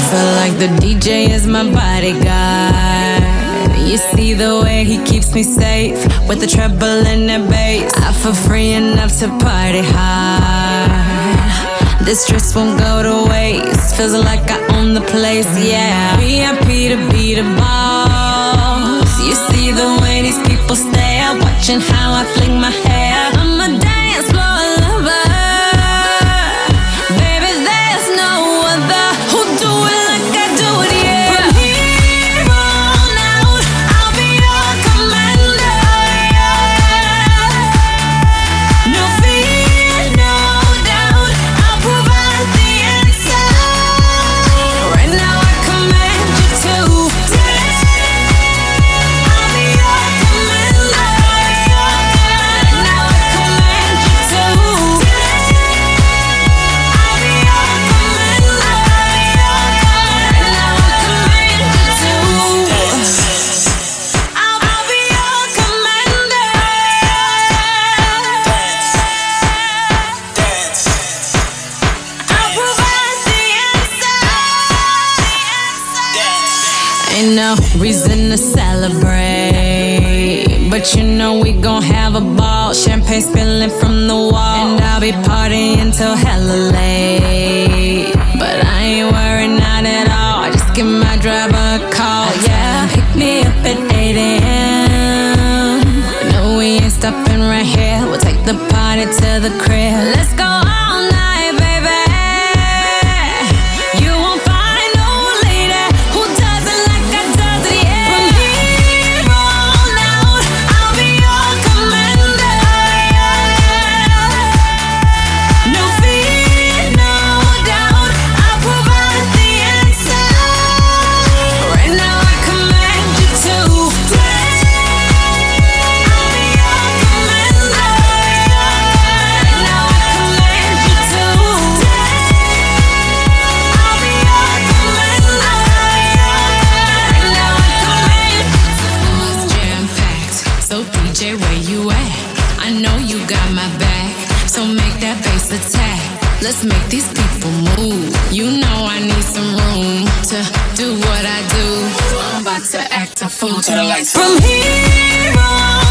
feel like the DJ is my bodyguard. You see the way he keeps me safe with the treble and the bass. I feel free enough to party hard. This stress won't go to waste. Feels like I own the place, yeah. VIP to be the boss. You see the way these people stare, watching how I fling my hair. I'm a dance floor lover. Baby, there's no other who do it like I do it, yeah. From here on out, I'll be your commander, yeah. No fear, no doubt, I'll provide the answer. Right now I command you to dance. I'll be your commander. Right now I command you to dance. I'll be your commander. Right now I command you to dance. I'll be your commander. I'll provide the answer. Ain't no reason to celebrate, but you know we gon' have a ball. Champagne spilling from the wall, and I'll be partying till hella late. But I ain't worried, not at all. Just give my driver a call, yeah. Pick me up at 8 a.m. No, we ain't stopping right here. We'll take the party to the crib. Let's go all night, baby. You won't find no lady who does it like I does it, yeah. From here on out, I'll be your commander. No fear, no doubt, I'll provide the answer. Right now I command you to dance. I'll be your commander. Right now I command you to dance. I'll be your commander. Right now I command you to. It's jam-packed, so DJ, where you at? I know you got my back, so make that bass attack. Let's make these people move. You know I need some room to do what I do. I'm about to act a fool till the lights. From here on